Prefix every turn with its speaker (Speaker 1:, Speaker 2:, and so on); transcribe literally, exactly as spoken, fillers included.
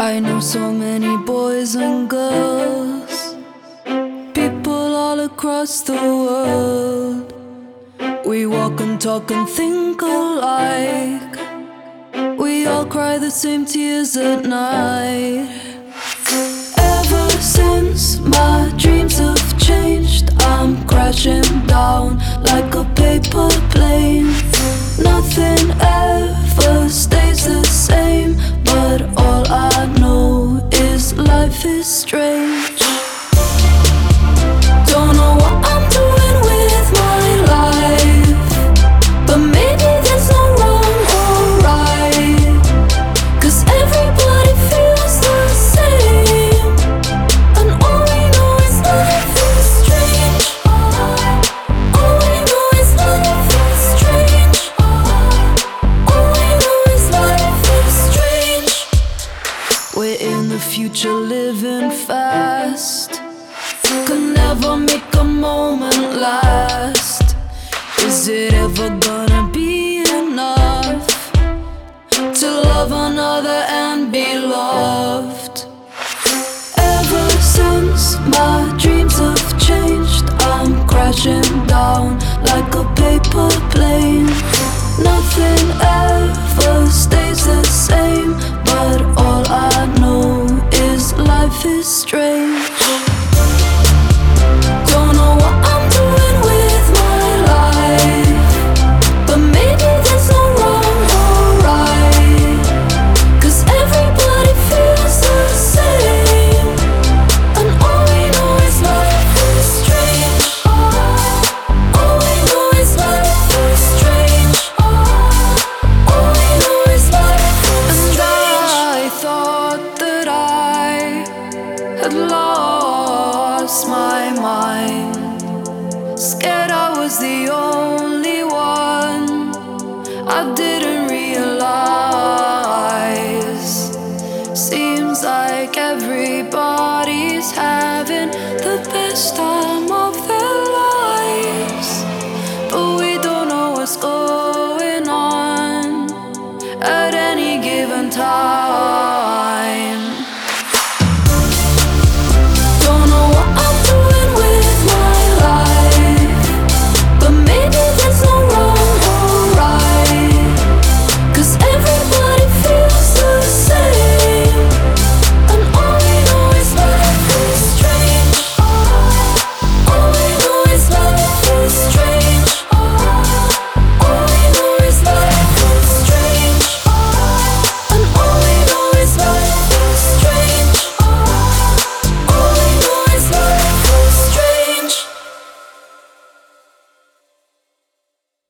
Speaker 1: I know so many boys and girls, people all across the world. We walk and talk and think alike. We all cry the same tears at night. Ever since my dreams have changed, I'm crashing down like a paper plane. Nothing ever stays the same, but all I know is life is strange. Don't know what I'm doing with my life, but maybe there's no wrong or right, 'cause everybody feels the same, and all we know is life is strange. All we know is life is strange. All we know is life is strange. We're in the future living fast, could never make a moment last. Is it ever gonna be enough to love another and be loved? Ever since my dreams have changed, I'm crashing down like a paper plane. Nothing ever stays the same, but all I know is life is strange. Don't know what I'm doing with my life, but maybe there's no wrong or right, 'cause everybody feels the same, and all we know is life is strange. All we know is life is strange. All we know is life is strange. And I thought that I had lost my mind, scared I was the only